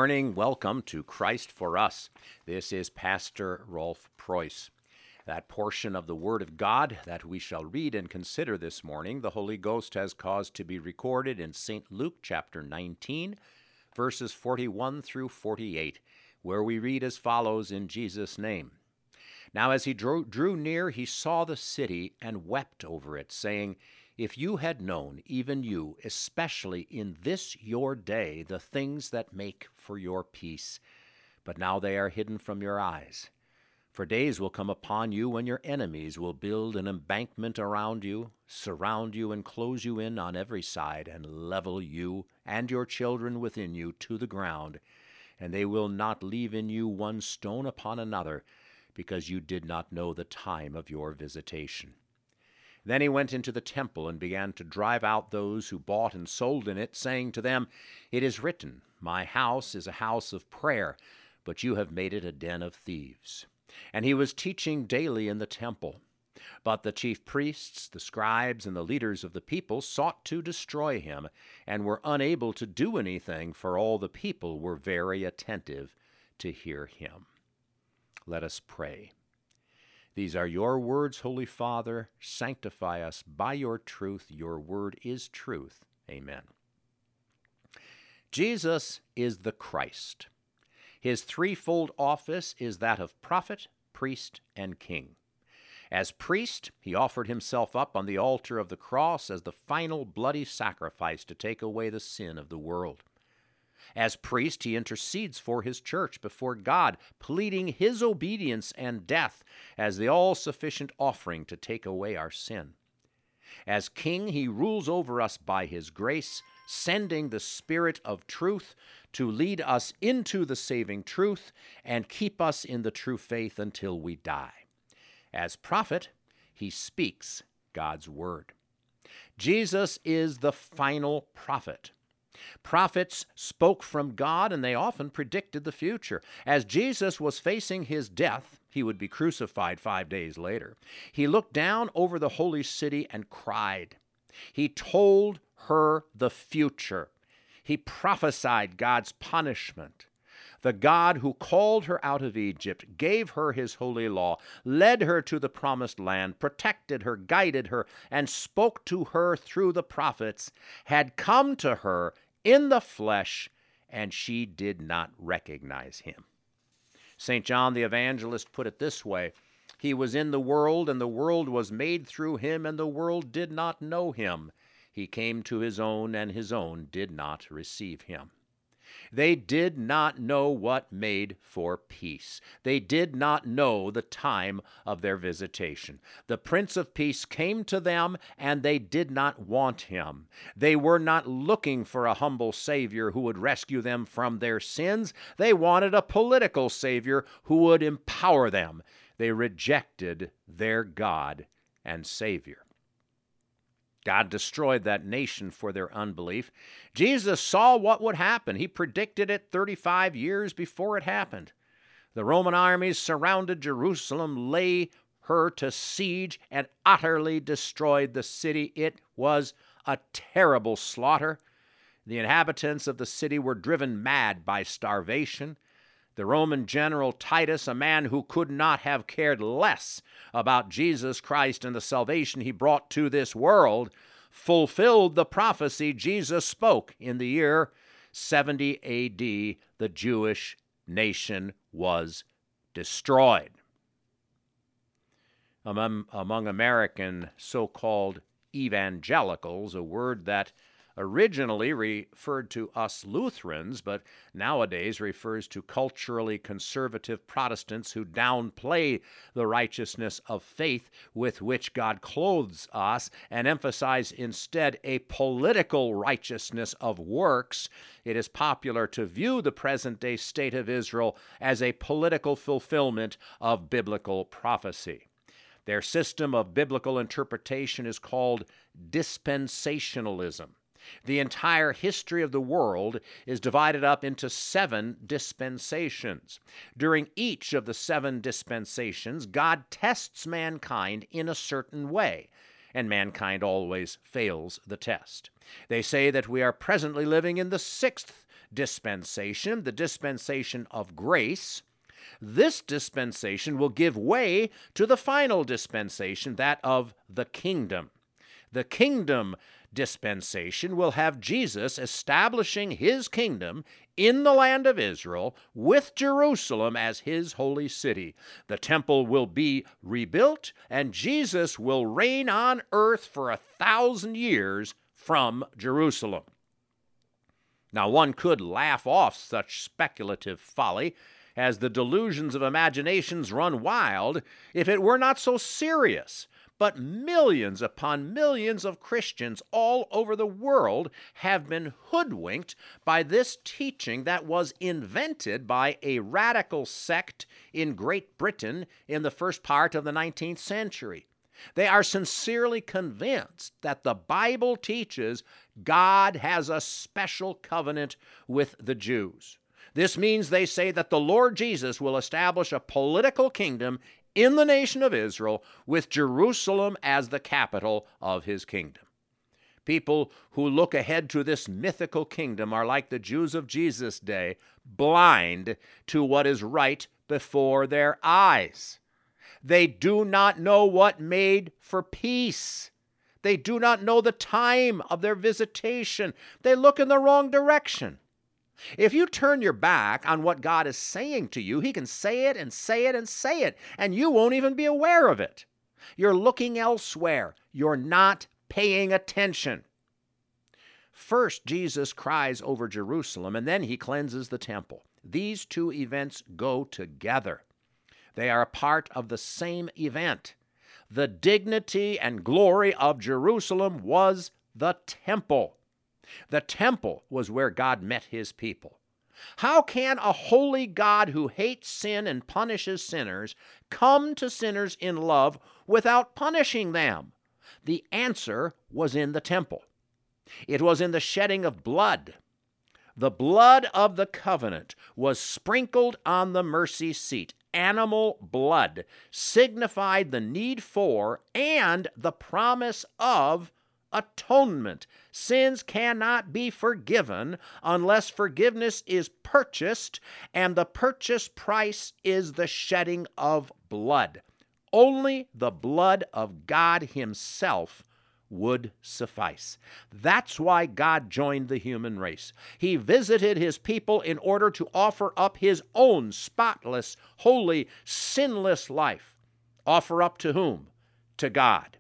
morning. Welcome to Christ for Us. This is Pastor Rolf Preuss. That portion of the Word of God that we shall read and consider this morning, the Holy Ghost has caused to be recorded in St. Luke chapter 19, verses 41 through 48, where we read as follows in Jesus' name. Now as he drew near, he saw the city and wept over it, saying, If you had known, even you, especially in this your day, the things that make for your peace, but now they are hidden from your eyes. For days will come upon you when your enemies will build an embankment around you, surround you and close you in on every side, and level you and your children within you to the ground, and they will not leave in you one stone upon another, because you did not know the time of your visitation. Then he went into the temple and began to drive out those who bought and sold in it, saying to them, It is written, My house is a house of prayer, but you have made it a den of thieves. And he was teaching daily in the temple. But the chief priests, the scribes, and the leaders of the people sought to destroy him, and were unable to do anything, for all the people were very attentive to hear him. Let us pray. These are your words, Holy Father. Sanctify us by your truth. Your word is truth. Amen. Jesus is the Christ. His threefold office is that of prophet, priest, and king. As priest, he offered himself up on the altar of the cross as the final bloody sacrifice to take away the sin of the world. As priest, he intercedes for his church before God, pleading his obedience and death as the all-sufficient offering to take away our sin. As king, he rules over us by his grace, sending the Spirit of truth to lead us into the saving truth and keep us in the true faith until we die. As prophet, he speaks God's word. Jesus is the final prophet. Prophets spoke from God, and they often predicted the future. As Jesus was facing his death, he would be crucified 5 days later. He looked down over the holy city and cried. He told her the future. He prophesied God's punishment. The God who called her out of Egypt, gave her his holy law, led her to the promised land, protected her, guided her, and spoke to her through the prophets, had come to her in the flesh, and she did not recognize him. St. John the Evangelist put it this way, He was in the world, and the world was made through him, and the world did not know him. He came to his own, and his own did not receive him. They did not know what made for peace. They did not know the time of their visitation. The Prince of Peace came to them, and they did not want him. They were not looking for a humble Savior who would rescue them from their sins. They wanted a political Savior who would empower them. They rejected their God and Savior. God destroyed that nation for their unbelief. Jesus saw what would happen. He predicted it 35 years before it happened. The Roman armies surrounded Jerusalem, laid her to siege, and utterly destroyed the city. It was a terrible slaughter. The inhabitants of the city were driven mad by starvation. The Roman general Titus, a man who could not have cared less about Jesus Christ and the salvation he brought to this world, fulfilled the prophecy Jesus spoke in the year 70 A.D. The Jewish nation was destroyed. Among American so-called evangelicals, a word that originally referred to us Lutherans, but nowadays refers to culturally conservative Protestants who downplay the righteousness of faith with which God clothes us and emphasize instead a political righteousness of works. It is popular to view the present-day state of Israel as a political fulfillment of biblical prophecy. Their system of biblical interpretation is called dispensationalism. The entire history of the world is divided up into 7 dispensations. During each of the 7 dispensations, God tests mankind in a certain way, and mankind always fails the test. They say that we are presently living in the 6th dispensation, the dispensation of grace, this dispensation will give way to the final dispensation, that of the kingdom. The kingdom dispensation will have Jesus establishing his kingdom in the land of Israel with Jerusalem as his holy city. The temple will be rebuilt, and Jesus will reign on earth for 1,000 years from Jerusalem. Now, one could laugh off such speculative folly, as the delusions of imaginations run wild, if it were not so serious. But millions upon millions of Christians all over the world have been hoodwinked by this teaching that was invented by a radical sect in Great Britain in the first part of the 19th century. They are sincerely convinced that the Bible teaches God has a special covenant with the Jews. This means, they say, that the Lord Jesus will establish a political kingdom in the nation of Israel with Jerusalem as the capital of his kingdom. People who look ahead to this mythical kingdom are like the Jews of Jesus' day, blind to what is right before their eyes. They do not know what made for peace. They do not know the time of their visitation. They look in the wrong direction. If you turn your back on what God is saying to you, he can say it and say it and say it, and you won't even be aware of it. You're looking elsewhere. You're not paying attention. First, Jesus cries over Jerusalem, and then he cleanses the temple. These two events go together. They are a part of the same event. The dignity and glory of Jerusalem was the temple. The temple was where God met his people. How can a holy God who hates sin and punishes sinners come to sinners in love without punishing them? The answer was in the temple. It was in the shedding of blood. The blood of the covenant was sprinkled on the mercy seat. Animal blood signified the need for and the promise of atonement. Sins cannot be forgiven unless forgiveness is purchased, and the purchase price is the shedding of blood. Only the blood of God himself would suffice. That's why God joined the human race. He visited his people in order to offer up his own spotless, holy, sinless life. Offer up to whom? To God.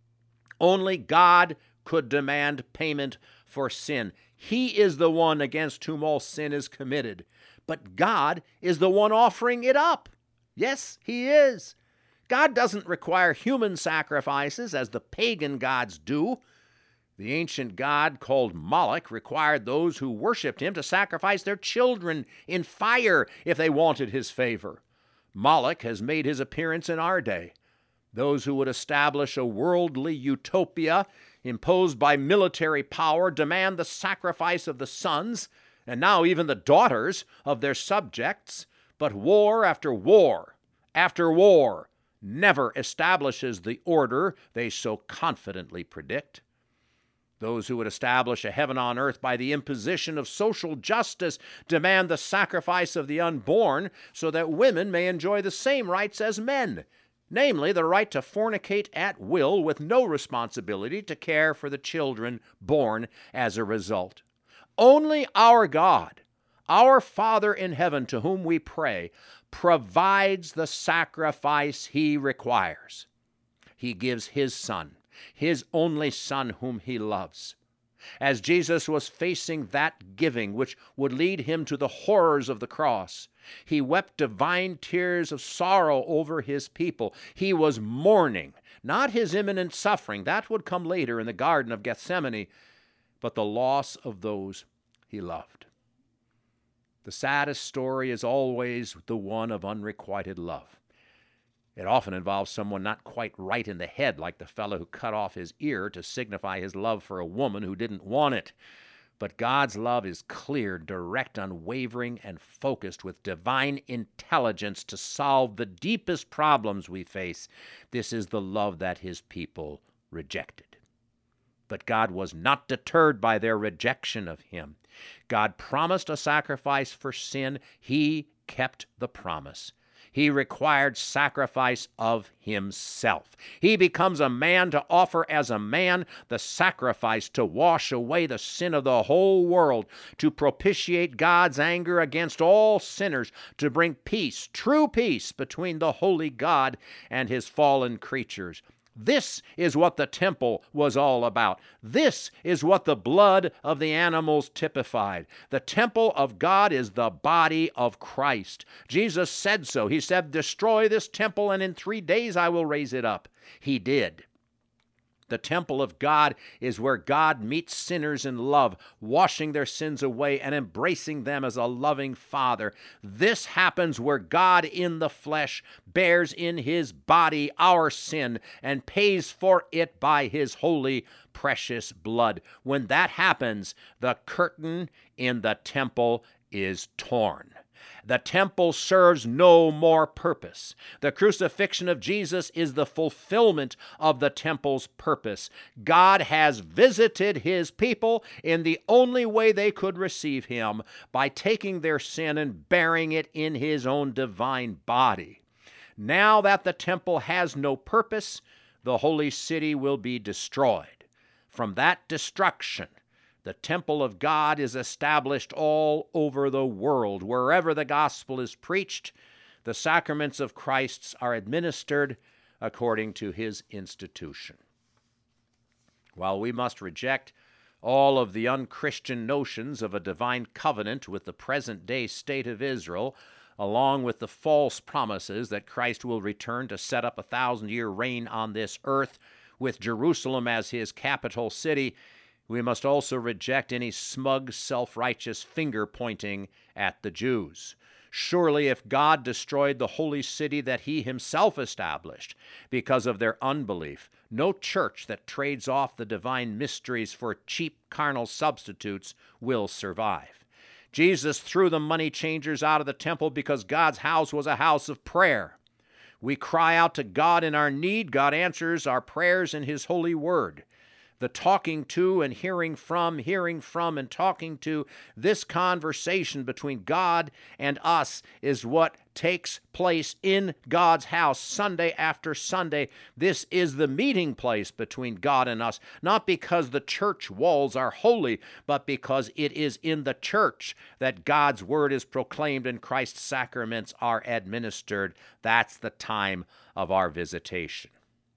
Only God could demand payment for sin. He is the one against whom all sin is committed. But God is the one offering it up. Yes, he is. God doesn't require human sacrifices as the pagan gods do. The ancient god called Moloch required those who worshipped him to sacrifice their children in fire if they wanted his favor. Moloch has made his appearance in our day. Those who would establish a worldly utopia imposed by military power demand the sacrifice of the sons, and now even the daughters, of their subjects. But war after war after war never establishes the order they so confidently predict. Those who would establish a heaven on earth by the imposition of social justice demand the sacrifice of the unborn so that women may enjoy the same rights as men, namely the right to fornicate at will with no responsibility to care for the children born as a result. Only our God, our Father in heaven to whom we pray, provides the sacrifice he requires. He gives his Son, his only Son whom he loves. As Jesus was facing that giving which would lead him to the horrors of the cross, he wept divine tears of sorrow over his people. He was mourning, not his imminent suffering, that would come later in the Garden of Gethsemane, but the loss of those he loved. The saddest story is always the one of unrequited love. It often involves someone not quite right in the head, like the fellow who cut off his ear to signify his love for a woman who didn't want it. But God's love is clear, direct, unwavering, and focused with divine intelligence to solve the deepest problems we face. This is the love that his people rejected. But God was not deterred by their rejection of him. God promised a sacrifice for sin. He kept the promise. He required sacrifice of himself. He becomes a man to offer as a man the sacrifice to wash away the sin of the whole world, to propitiate God's anger against all sinners, to bring peace, true peace, between the holy God and his fallen creatures. This is what the temple was all about. This is what the blood of the animals typified. The temple of God is the body of Christ. Jesus said so. He said, "Destroy this temple, and in 3 days I will raise it up." He did. The temple of God is where God meets sinners in love, washing their sins away and embracing them as a loving Father. This happens where God in the flesh bears in his body our sin and pays for it by his holy, precious blood. When that happens, the curtain in the temple is torn. The temple serves no more purpose. The crucifixion of Jesus is the fulfillment of the temple's purpose. God has visited his people in the only way they could receive him, by taking their sin and bearing it in his own divine body. Now that the temple has no purpose, the holy city will be destroyed. From that destruction, the temple of God is established all over the world. Wherever the gospel is preached, the sacraments of Christ are administered according to his institution. While we must reject all of the unchristian notions of a divine covenant with the present-day state of Israel, along with the false promises that Christ will return to set up a 1,000-year reign on this earth with Jerusalem as his capital city, we must also reject any smug, self-righteous finger-pointing at the Jews. Surely if God destroyed the holy city that he himself established because of their unbelief, no church that trades off the divine mysteries for cheap carnal substitutes will survive. Jesus threw the money changers out of the temple because God's house was a house of prayer. We cry out to God in our need. God answers our prayers in his holy word. The talking to and hearing from and talking to, this conversation between God and us is what takes place in God's house Sunday after Sunday. This is the meeting place between God and us, not because the church walls are holy, but because it is in the church that God's word is proclaimed and Christ's sacraments are administered. That's the time of our visitation.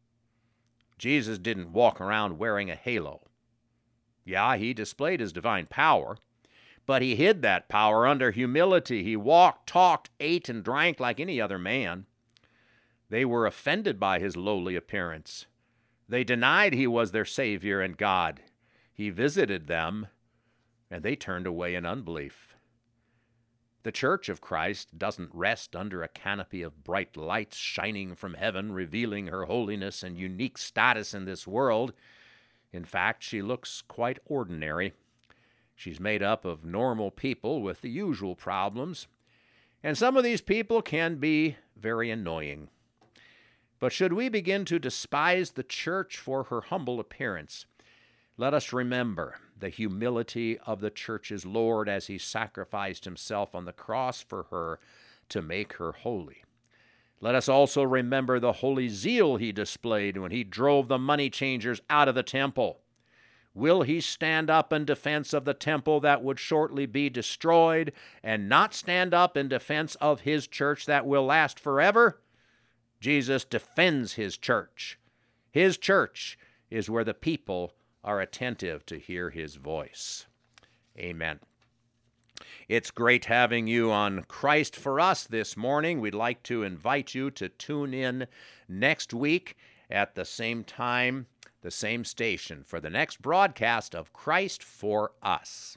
Jesus didn't walk around wearing a halo. Yeah, he displayed his divine power, but he hid that power under humility. He walked, talked, ate, and drank like any other man. They were offended by his lowly appearance. They denied he was their Savior and God. He visited them, and they turned away in unbelief. The Church of Christ doesn't rest under a canopy of bright lights shining from heaven, revealing her holiness and unique status in this world. In fact, she looks quite ordinary. She's made up of normal people with the usual problems, and some of these people can be very annoying. But should we begin to despise the church for her humble appearance, let us remember the humility of the church's Lord as he sacrificed himself on the cross for her to make her holy. Let us also remember the holy zeal he displayed when he drove the money changers out of the temple. Will he stand up in defense of the temple that would shortly be destroyed and not stand up in defense of his church that will last forever? Jesus defends his church. His church is where the people are attentive to hear his voice. Amen. It's great having you on Christ for Us this morning. We'd like to invite you to tune in next week at the same time, the same station, for the next broadcast of Christ for Us.